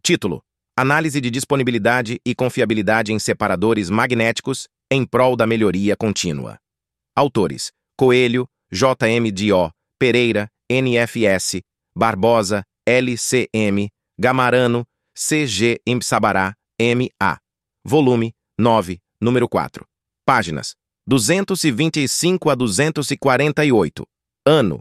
Título: Análise de disponibilidade e confiabilidade em separadores magnéticos em prol da melhoria contínua. Autores: Coelho, JMDO, Pereira, NFS, Barbosa, LCM, Gamarano, CG Imsabará, MA. Volume 9, número 4. Páginas 225 a 248. Ano: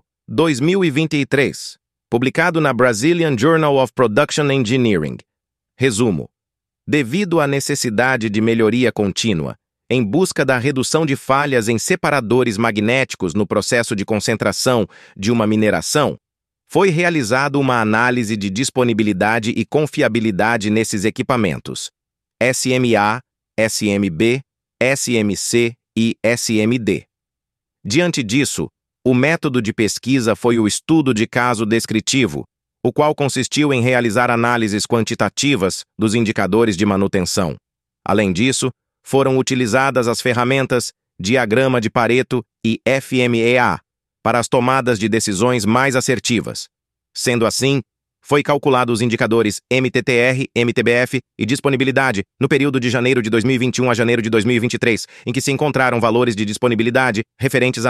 2023. Publicado na Brazilian Journal of Production Engineering. Resumo: devido à necessidade de melhoria contínua, em busca da redução de falhas em separadores magnéticos no processo de concentração de uma mineração, foi realizada uma análise de disponibilidade e confiabilidade nesses equipamentos: SMA, SMB, SMC e SMD. Diante disso, o método de pesquisa foi o estudo de caso descritivo, o qual consistiu em realizar análises quantitativas dos indicadores de manutenção. Além disso, foram utilizadas as ferramentas Diagrama de Pareto e FMEA para as tomadas de decisões mais assertivas. Sendo assim, foi calculado os indicadores MTTR, MTBF e disponibilidade no período de janeiro de 2021 a janeiro de 2023, em que se encontraram valores de disponibilidade referentes a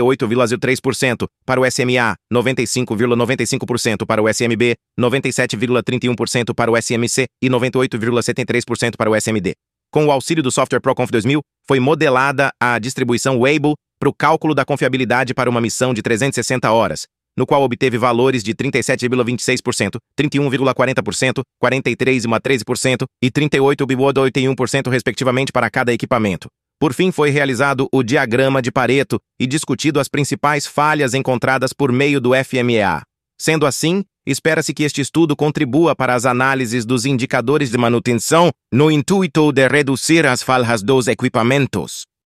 98,3% para o SMA, 95,95% para o SMB, 97,31% para o SMC e 98,73% para o SMD. Com o auxílio do software ProConf 2000, foi modelada a distribuição Weibull para o cálculo da confiabilidade para uma missão de 360 horas, no qual obteve valores de 37,26%, 31,40%, 43,13% e 38,81% respectivamente para cada equipamento. Por fim, foi realizado o diagrama de Pareto e discutido as principais falhas encontradas por meio do FMEA. Sendo assim, espera-se que este estudo contribua para as análises dos indicadores de manutenção no intuito de reduzir as falhas dos equipamentos.